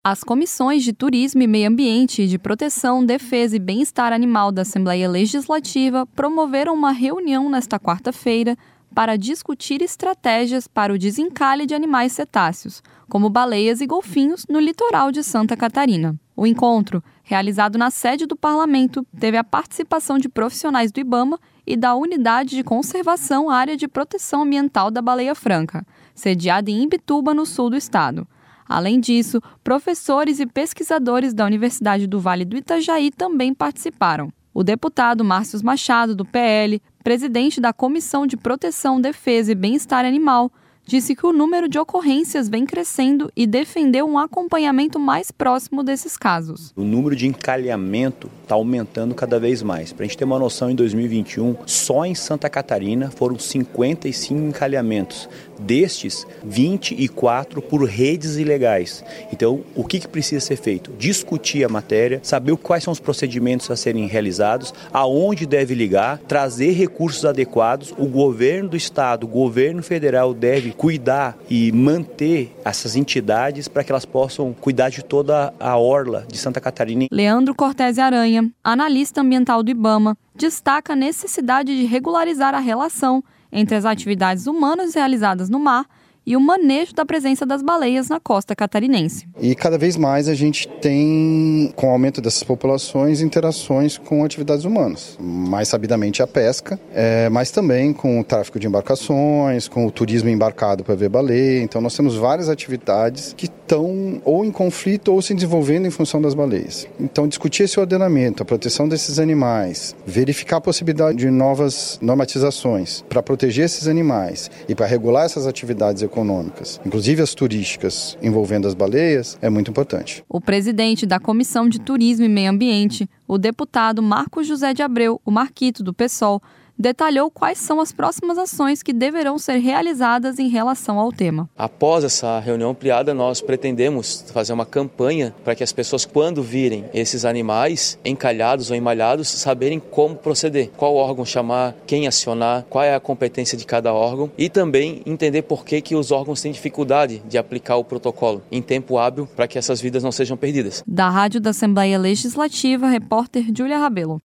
As comissões de Turismo e Meio Ambiente e de Proteção, Defesa e Bem-Estar Animal da Assembleia Legislativa promoveram uma reunião nesta quarta-feira para discutir estratégias para o desencalhe de animais cetáceos, como baleias e golfinhos, no litoral de Santa Catarina. O encontro, realizado na sede do Parlamento, teve a participação de profissionais do IBAMA e da Unidade de Conservação Área de Proteção Ambiental da Baleia Franca, sediada em Imbituba, no sul do estado. Além disso, professores e pesquisadores da Universidade do Vale do Itajaí também participaram. O deputado Márcio Machado, do PL, presidente da Comissão de Proteção, Defesa e Bem-Estar Animal, disse que o número de ocorrências vem crescendo e defendeu um acompanhamento mais próximo desses casos. O número de encalhamento está aumentando cada vez mais. Para a gente ter uma noção, em 2021, só em Santa Catarina foram 55 encalhamentos. Destes, 24 por redes ilegais. Então, o que precisa ser feito? Discutir a matéria, saber quais são os procedimentos a serem realizados, aonde deve ligar, trazer recursos adequados. O governo do estado, o governo federal deve cuidar e manter essas entidades para que elas possam cuidar de toda a orla de Santa Catarina. Leandro Cortese Aranha, analista ambiental do IBAMA, destaca a necessidade de regularizar a relação entre as atividades humanas realizadas no mar e o manejo da presença das baleias na costa catarinense. E cada vez mais a gente tem, com o aumento dessas populações, interações com atividades humanas. Mais sabidamente a pesca, mas também com o tráfico de embarcações, com o turismo embarcado para ver baleia. Então nós temos várias atividades que estão ou em conflito ou se desenvolvendo em função das baleias. Então discutir esse ordenamento, a proteção desses animais, verificar a possibilidade de novas normatizações para proteger esses animais e para regular essas atividades econômicas, inclusive as turísticas envolvendo as baleias, é muito importante. O presidente da Comissão de Turismo e Meio Ambiente, o deputado Marcos José de Abreu, o Marquito, do PSOL, detalhou quais são as próximas ações que deverão ser realizadas em relação ao tema. Após essa reunião ampliada, nós pretendemos fazer uma campanha para que as pessoas, quando virem esses animais encalhados ou emalhados, saberem como proceder, qual órgão chamar, quem acionar, qual é a competência de cada órgão e também entender por que os órgãos têm dificuldade de aplicar o protocolo em tempo hábil para que essas vidas não sejam perdidas. Da Rádio da Assembleia Legislativa, repórter Júlia Rabelo.